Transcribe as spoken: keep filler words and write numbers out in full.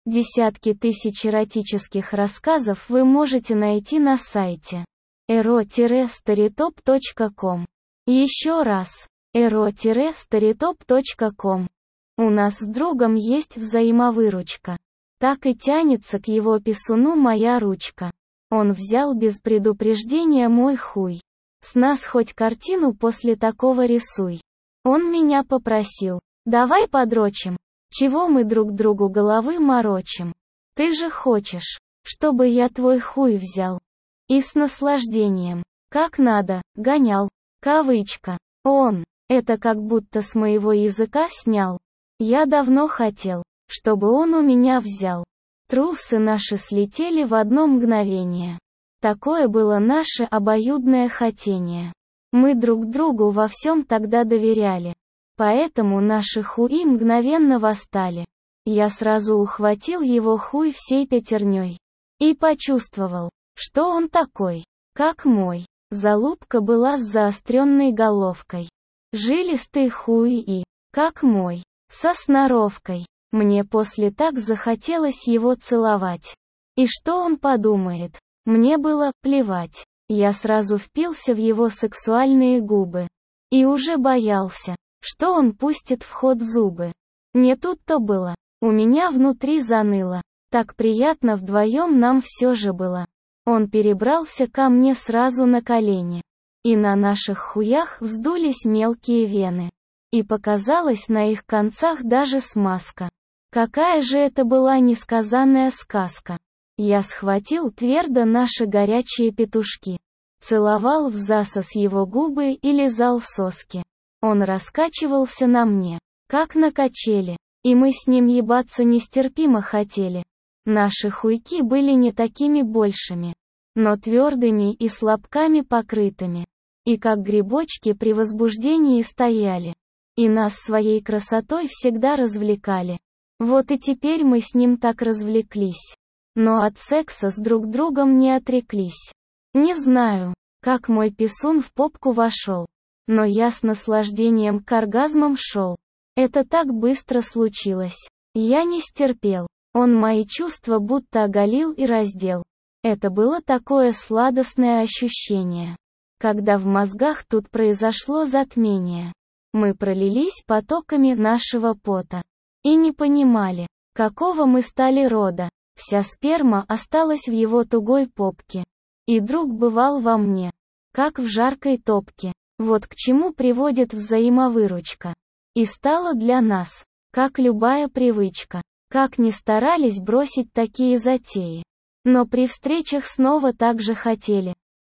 Десятки тысяч эротических рассказов вы можете найти на сайте эро старитоп точка ком. Еще раз, эро старитоп точка ком. У нас с другом есть взаимовыручка. Так и тянется к его писуну моя ручка. Он взял без предупреждения мой хуй. С нас хоть картину после такого рисуй. Он меня попросил: давай подрочим. Чего мы друг другу головы морочим? Ты же хочешь, чтобы я твой хуй взял и с наслаждением, как надо, гонял. Кавычка. Он, это как будто с моего языка снял. Я давно хотел, чтобы он у меня взял. Трусы наши слетели в одно мгновение. Такое было наше обоюдное хотение. Мы друг другу во всем тогда доверяли. Поэтому наши хуи мгновенно восстали. Я сразу ухватил его хуй всей пятерней. И почувствовал, что он такой, как мой. Залупка была с заостренной головкой. Жилистый хуй и, как мой, со сноровкой. Мне после так захотелось его целовать. И что он подумает? Мне было плевать. Я сразу впился в его сексуальные губы. И уже боялся, что он пустит в ход зубы. Не тут-то было. У меня внутри заныло. Так приятно вдвоем нам все же было. Он перебрался ко мне сразу на колени. И на наших хуях вздулись мелкие вены. И показалась на их концах даже смазка. Какая же это была несказанная сказка. Я схватил твердо наши горячие петушки. Целовал в засос его губы и лизал соски. Он раскачивался на мне, как на качели. И мы с ним ебаться нестерпимо хотели. Наши хуйки были не такими большими, но твердыми и с лобками покрытыми. И как грибочки при возбуждении стояли. И нас своей красотой всегда развлекали. Вот и теперь мы с ним так развлеклись. Но от секса с друг другом не отреклись. Не знаю, как мой писун в попку вошел. Но я с наслаждением к оргазмам шел. Это так быстро случилось. Я не стерпел. Он мои чувства будто оголил и раздел. Это было такое сладостное ощущение. Когда в мозгах тут произошло затмение. Мы пролились потоками нашего пота. И не понимали, какого мы стали рода. Вся сперма осталась в его тугой попке. И друг бывал во мне, как в жаркой топке. Вот к чему приводит взаимовыручка. И стало для нас, как любая привычка. Как ни старались бросить такие затеи. Но при встречах снова так же хотели.